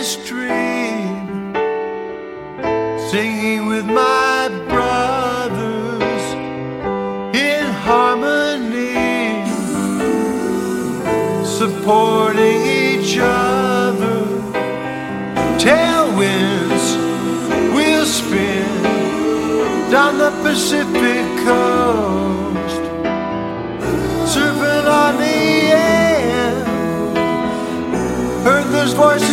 stream, singing with my brothers in harmony, supporting each other. Tailwinds will spin down the Pacific coast, surfing on the air. Heard those voices